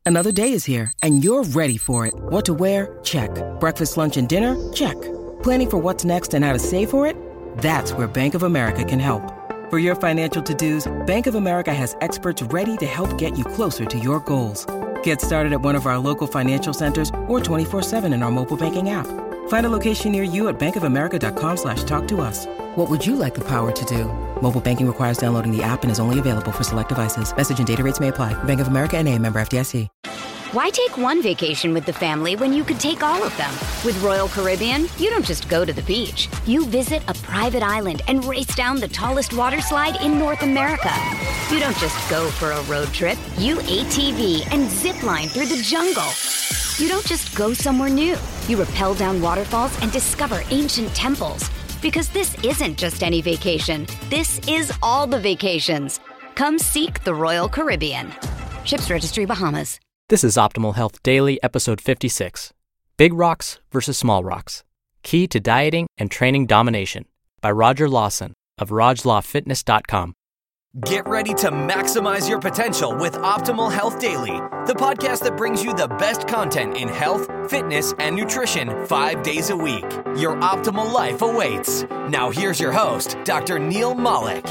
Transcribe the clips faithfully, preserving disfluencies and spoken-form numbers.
Another day is here, and you're ready for it. What to wear? Check. Breakfast, lunch, and dinner? Check. Planning for what's next and how to save for it? That's where Bank of America can help. For your financial to-dos, Bank of America has experts ready to help get you closer to your goals. Get started at one of our local financial centers or twenty-four seven in our mobile banking app. Find a location near you at bankofamerica.com slash talk to us. What would you like the power to do? Mobile banking requires downloading the app and is only available for select devices. Message and data rates may apply. Bank of America N A, member F D I C. Why take one vacation with the family when you could take all of them? With Royal Caribbean, you don't just go to the beach. You visit a private island and race down the tallest water slide in North America. You don't just go for a road trip. You A T V and zip line through the jungle. You don't just go somewhere new. You rappel down waterfalls and discover ancient temples. Because this isn't just any vacation. This is all the vacations. Come seek the Royal Caribbean. Ships Registry, Bahamas. This is Optimal Health Daily, episode fifty-six. Big Rocks versus Small Rocks. Key to Dieting and Training Domination by Roger Lawson of Raj Law Fitness dot com. Get ready to maximize your potential with Optimal Health Daily, the podcast that brings you the best content in health, fitness, and nutrition five days a week. Your optimal life awaits. Now here's your host, Doctor Neil Malik.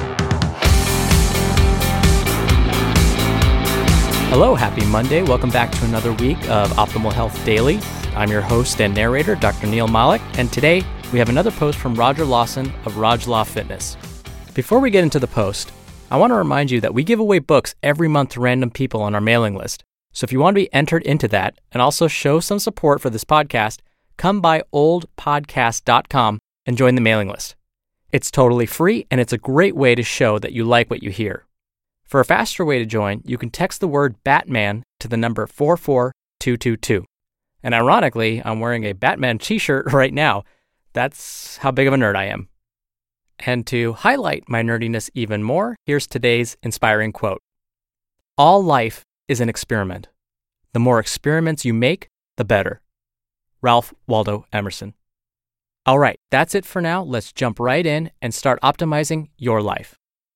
Hello, happy Monday. Welcome back to another week of Optimal Health Daily. I'm your host and narrator, Doctor Neil Malik, and today we have another post from Roger Lawson of Raj Law Fitness. Before we get into the post, I want to remind you that we give away books every month to random people on our mailing list. So if you want to be entered into that and also show some support for this podcast, come by old podcast dot com and join the mailing list. It's totally free and it's a great way to show that you like what you hear. For a faster way to join, you can text the word Batman to the number four four two two two. And ironically, I'm wearing a Batman t-shirt right now. That's how big of a nerd I am. And to highlight my nerdiness even more, here's today's inspiring quote. All life is an experiment. The more experiments you make, the better. Ralph Waldo Emerson. All right, that's it for now. Let's jump right in and start optimizing your life.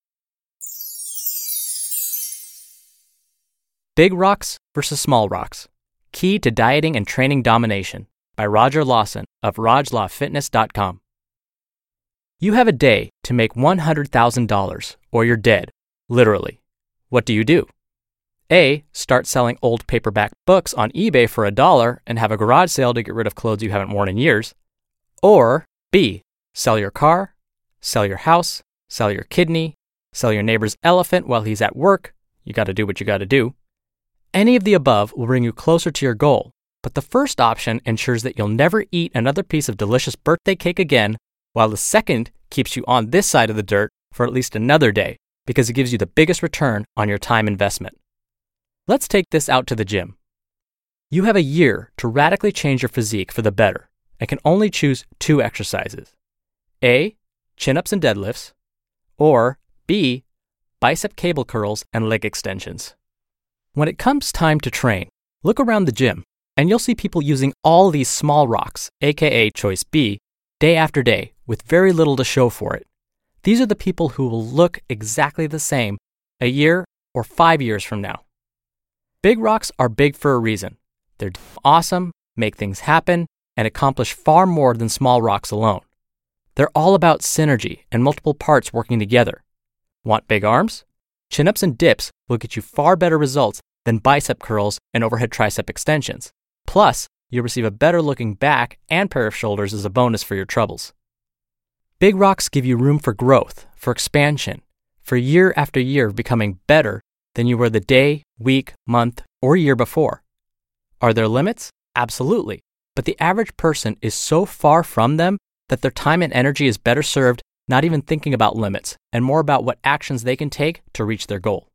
Big Rocks versus Small Rocks. Key to Dieting and Training Domination by Roger Lawson of Raj Law Fitness dot com. You have a day to make one hundred thousand dollars, or you're dead, literally. What do you do? A. Start selling old paperback books on eBay for a dollar and have a garage sale to get rid of clothes you haven't worn in years. Or B. Sell your car, sell your house, sell your kidney, sell your neighbor's elephant while he's at work. You got to do what you got to do. Any of the above will bring you closer to your goal, but the first option ensures that you'll never eat another piece of delicious birthday cake again, while the second keeps you on this side of the dirt for at least another day because it gives you the biggest return on your time investment. Let's take this out to the gym. You have a year to radically change your physique for the better and can only choose two exercises. A. Chin-ups and deadlifts, or B. Bicep cable curls and leg extensions. When it comes time to train, look around the gym and you'll see people using all these small rocks, aka choice B, day after day with very little to show for it. These are the people who will look exactly the same a year or five years from now. Big rocks are big for a reason. They're awesome, make things happen, and accomplish far more than small rocks alone. They're all about synergy and multiple parts working together. Want big arms? Chin-ups and dips will get you far better results than bicep curls and overhead tricep extensions. Plus, you'll receive a better looking back and pair of shoulders as a bonus for your troubles. Big rocks give you room for growth, for expansion, for year after year of becoming better than you were the day, week, month, or year before. Are there limits? Absolutely. But the average person is so far from them that their time and energy is better served not even thinking about limits and more about what actions they can take to reach their goal.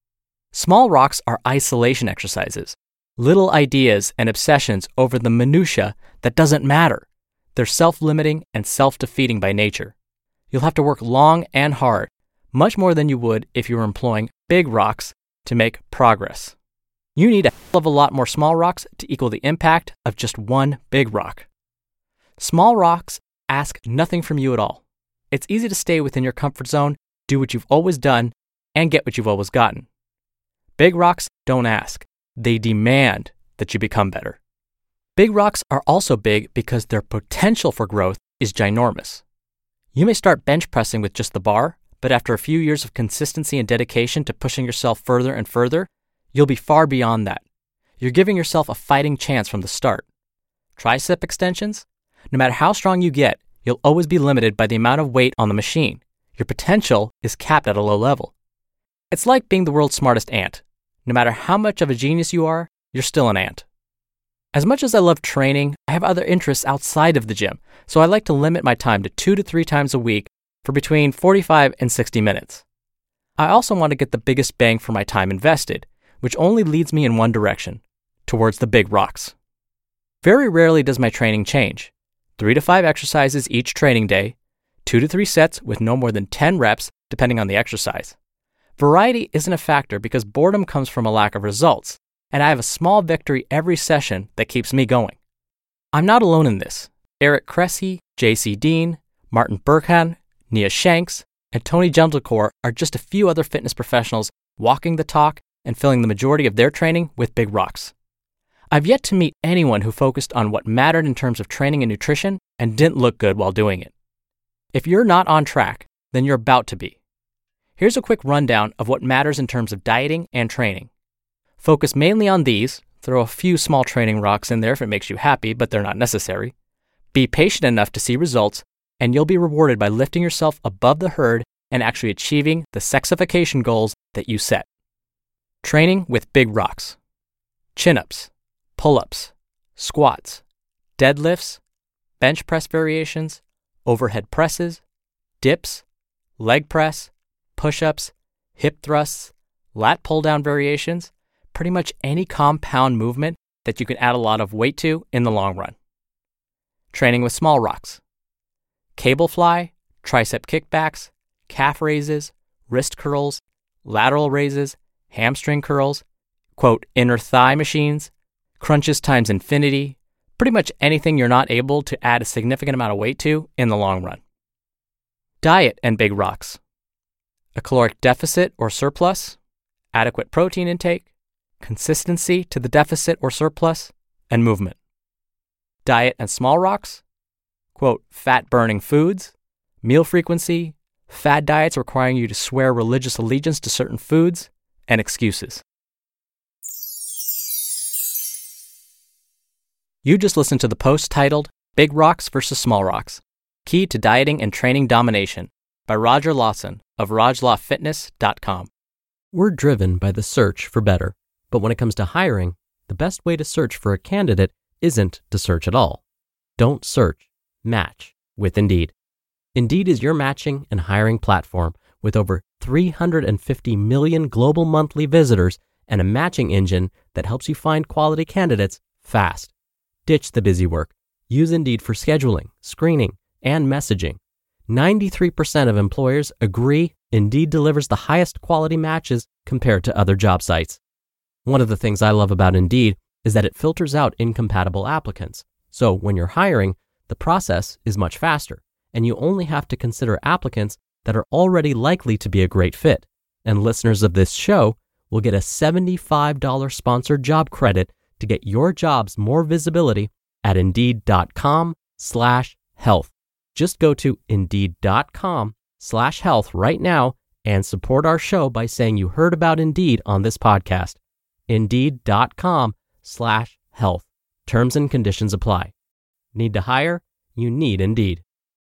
Small rocks are isolation exercises, little ideas and obsessions over the minutia that doesn't matter. They're self-limiting and self-defeating by nature. You'll have to work long and hard, much more than you would if you were employing big rocks to make progress. You need a hell of a lot more small rocks to equal the impact of just one big rock. Small rocks ask nothing from you at all. It's easy to stay within your comfort zone, do what you've always done, and get what you've always gotten. Big rocks don't ask. they demand that you become better. Big rocks are also big because their potential for growth is ginormous. You may start bench pressing with just the bar, but after a few years of consistency and dedication to pushing yourself further and further, you'll be far beyond that. You're giving yourself a fighting chance from the start. Tricep extensions? No matter how strong you get, you'll always be limited by the amount of weight on the machine. Your potential is capped at a low level. It's like being the world's smartest ant. No matter how much of a genius you are, you're still an ant. As much as I love training, I have other interests outside of the gym, so I like to limit my time to two to three times a week for between forty-five and sixty minutes. I also want to get the biggest bang for my time invested, which only leads me in one direction, towards the big rocks. Very rarely does my training change. Three to five exercises each training day, two to three sets with no more than ten reps, depending on the exercise. Variety isn't a factor because boredom comes from a lack of results, and I have a small victory every session that keeps me going. I'm not alone in this. Eric Cressy, J C Dean, Martin Berkhan, Nia Shanks, and Tony Gentilcore are just a few other fitness professionals walking the talk and filling the majority of their training with big rocks. I've yet to meet anyone who focused on what mattered in terms of training and nutrition and didn't look good while doing it. If you're not on track, then you're about to be. Here's a quick rundown of what matters in terms of dieting and training. Focus mainly on these, throw a few small training rocks in there if it makes you happy, but they're not necessary. Be patient enough to see results, and you'll be rewarded by lifting yourself above the herd and actually achieving the sexification goals that you set. Training with big rocks. Chin-ups, pull-ups, squats, deadlifts, bench press variations, overhead presses, dips, leg press, push-ups, hip thrusts, lat pull-down variations, pretty much any compound movement that you can add a lot of weight to in the long run. Training with small rocks. Cable fly, tricep kickbacks, calf raises, wrist curls, lateral raises, hamstring curls, quote, inner thigh machines, crunches times infinity, pretty much anything you're not able to add a significant amount of weight to in the long run. Diet and big rocks. A caloric deficit or surplus, adequate protein intake, consistency to the deficit or surplus, and movement. Diet and small rocks, quote, fat-burning foods, meal frequency, fad diets requiring you to swear religious allegiance to certain foods, and excuses. You just listened to the post titled Big Rocks versus Small Rocks, Key to Dieting and Training Domination by Roger Lawson of Raj Law Fitness dot com. We're driven by the search for better, but when it comes to hiring, the best way to search for a candidate isn't to search at all. Don't search, match with Indeed. Indeed is your matching and hiring platform with over three hundred fifty million global monthly visitors and a matching engine that helps you find quality candidates fast. Ditch the busy work. Use Indeed for scheduling, screening, and messaging. ninety-three percent of employers agree Indeed delivers the highest quality matches compared to other job sites. One of the things I love about Indeed is that it filters out incompatible applicants. So when you're hiring, the process is much faster, and you only have to consider applicants that are already likely to be a great fit. And listeners of this show will get a seventy-five dollars sponsored job credit to get your jobs more visibility at Indeed.com slash health. Just go to Indeed.com slash health right now and support our show by saying you heard about Indeed on this podcast. Indeed.com slash health. Terms and conditions apply. Need to hire? You need Indeed.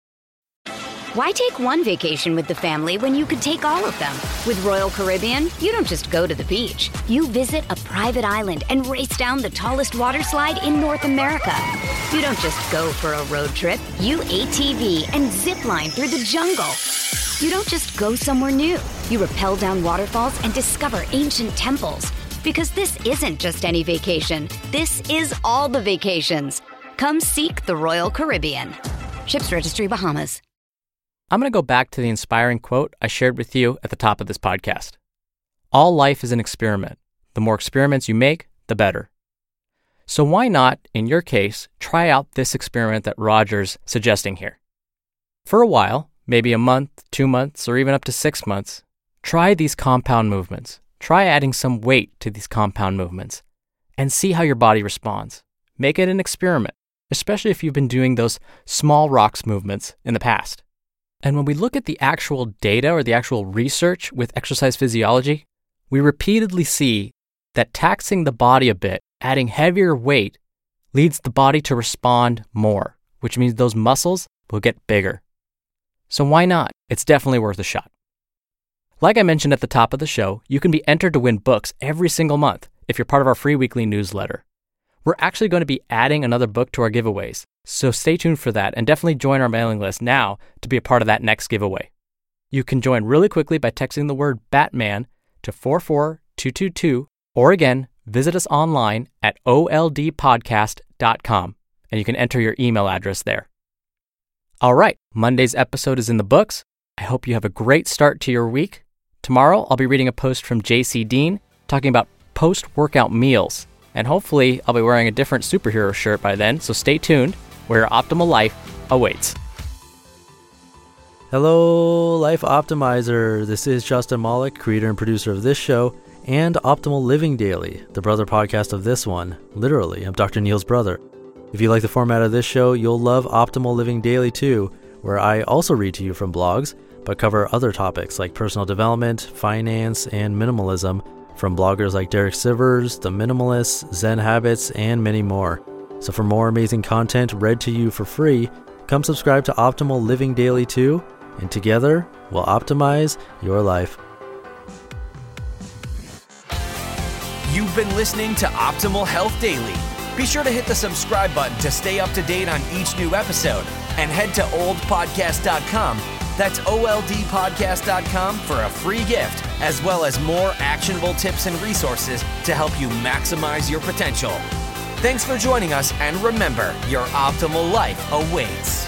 Why take one vacation with the family when you could take all of them? With Royal Caribbean, you don't just go to the beach. You visit a private island and race down the tallest water slide in North America. You don't just go for a road trip. You A T V and zip line through the jungle. You don't just go somewhere new. You rappel down waterfalls and discover ancient temples. Because this isn't just any vacation. This is all the vacations. Come seek the Royal Caribbean. Ships Registry, Bahamas. I'm going to go back to the inspiring quote I shared with you at the top of this podcast. All life is an experiment. The more experiments you make, the better. So why not, in your case, try out this experiment that Roger's suggesting here? For a while, maybe a month, two months, or even up to six months, try these compound movements. Try adding some weight to these compound movements. and see how your body responds. Make it an experiment, especially if you've been doing those small rocks movements in the past. And when we look at the actual data or the actual research with exercise physiology, we repeatedly see that taxing the body a bit, adding heavier weight, leads the body to respond more, which means those muscles will get bigger. So why not? It's definitely worth a shot. Like I mentioned at the top of the show, you can be entered to win books every single month if you're part of our free weekly newsletter. We're actually going to be adding another book to our giveaways, so stay tuned for that and definitely join our mailing list now to be a part of that next giveaway. You can join really quickly by texting the word Batman to four four two two two, or again, visit us online at O L D podcast dot com, and you can enter your email address there. All right, Monday's episode is in the books. I hope you have a great start to your week. Tomorrow, I'll be reading a post from J C Dean talking about post-workout meals. And hopefully, I'll be wearing a different superhero shirt by then, so stay tuned, where your optimal life awaits. Hello, Life Optimizer. This is Justin Malik, creator and producer of this show, and Optimal Living Daily, the brother podcast of this one. Literally, I'm Doctor Neil's brother. If you like the format of this show, you'll love Optimal Living Daily too, where I also read to you from blogs, but cover other topics like personal development, finance, and minimalism from bloggers like Derek Sivers, The Minimalists, Zen Habits, and many more. So for more amazing content read to you for free, come subscribe to Optimal Living Daily too, and together we'll optimize your life. You've been listening to Optimal Health Daily. Be sure to hit the subscribe button to stay up to date on each new episode, and head to old podcast dot com. That's O L D podcast dot com for a free gift, as well as more actionable tips and resources to help you maximize your potential. Thanks for joining us, and remember, your optimal life awaits.